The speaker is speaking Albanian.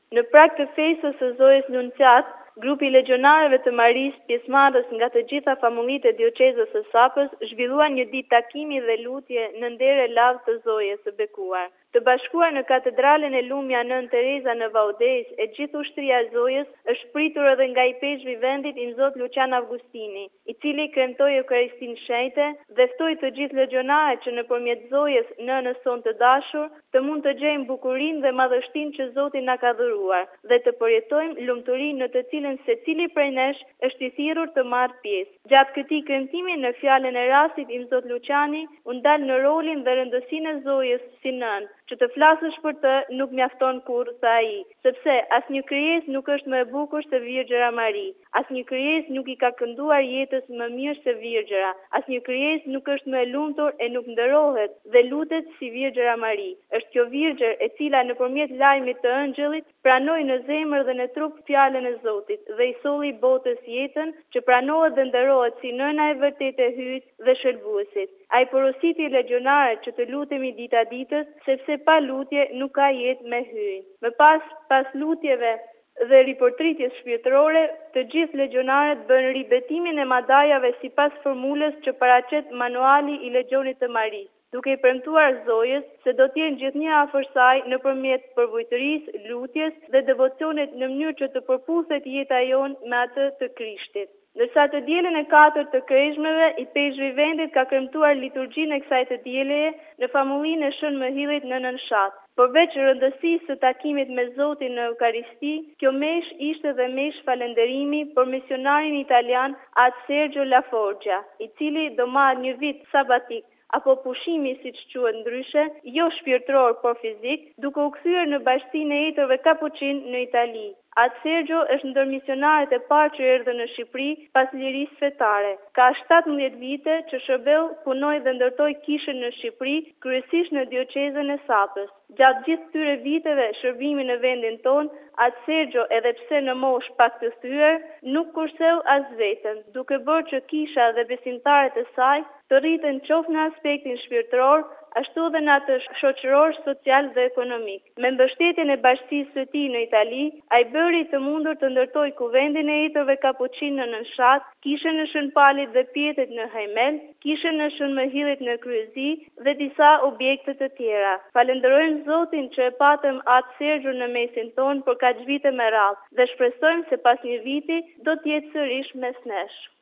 Në prag të festës së Zojës Nunciat, grupi legionarëve të Maris, pjesëmarrës nga të gjitha famullitë e dioqezës së Sapës, zhvilluan një ditë takimi dhe lutje në nder e lavd të Zojës së bekuar. Të bashkuar në katedralen e Lumja Nën Tereza në Vaudez, e gjithë ushtria e Zojës është pritur edhe nga i peshqvi i vendit i Zot Lucian Avgustini, i cili kremtoi Eukaristin shenjte dhe ftoi të gjithë legionarët që nëpërmjet Zojës Nënës sonë të dashur të mund të gjejmë bukurinë dhe madhështinë që Zoti na ka dhuruar dhe të përjetojmë lumturinë në të cilën secili prej nesh është i thirrur të marrë pjesë. Gjatë këtij kremtimi në fjalën e rastit i Zot Luciani u ndal në rolin dhe rëndësinë e Zojës si nën, që të flasësh për të nuk mjafton kurrë, tha ai, sepse asnjë krijesë nuk është më e bukur se Virgjëra Mari. Asnjë krijesë nuk i ka kënduar jetës më mirë se Virgjëra. Asnjë krijesë nuk është më e lumtur e nuk nderohet dhe lutet si Virgjëra Mari. Është kjo Virgjër e cila nëpërmjet lajmit të ëngjëllit pranoi në zemër dhe në trup fjalën e Zotit dhe i solli botës jetën që pranohet dhe nderohet si nëna e vërtetë e hyjt dhe shëlbuesit. Ai porositi legionarët që të lutemi dita ditës, sepse pa lutje nuk ka jetë me hyjnë. Më pas lutjeve dhe riportritjes shpirtërore, të gjithë legionarët bën ribetimin e madajave sipas formulës që paraqet manuali i legionit të Maris, duke i premtuar Zojës se do të jenë gjithnjë afër saj nëpërmjet përvojtërisë, lutjes dhe devocionit në mënyrë që të përputhet jeta jonë me atë të Krishtit. Ndërsa të dielën e 4 të Kreshmeve, i peshqvi i vendit ka kremtuar liturgjinë e kësaj të dieleje në famullinë e Shën Mëhillit në Nënshat. Përveç rëndësisë së takimit me Zotin në Eukaristi, kjo meshë ishte dhe meshë falënderimi për misionarin italian Ad Sergio Laforgia, i cili do marrë një vit sabatik apo pushimi siç quhet ndryshe, jo shpirtëror por fizik, duke u kthyer në bashkinë e etërve kapuçin në Itali. Ad Sergio është ndër misionarët e parë që erdhën në Shqipëri pas lirisë fetare. Ka 17 vite që shërbeu, punoi dhe ndërtoi kishën në Shqipëri, kryesisht në dioqezën e Sapës. Gjatë gjithë këtyre viteve shërbimi në vendin tonë, Ad Sergio, edhe pse në moshë pak të thyer, nuk kurseu as vetëm, duke bërë që kisha dhe besimtarët e saj të rriten qoftë në aspektin shpirtëror, ashtu edhe në atë shoqëror, social dhe ekonomik. Me mbështetjen e bashkisë së tij në Itali, ai bëri të mundur të ndërtojë kuvendin e etërve kapuçin në Nënshat, kishën në Shën Palit dhe Pjetet në Hajmel, kishën në Shën Mëhillit në Kryezi dhe disa objekte të tjera. Falenderojmë Zotin që e patëm Ad Sergio në mesin tonë për kaq vite me radhë dhe shpresojmë se pas një viti do të jetë sërish mes nesh.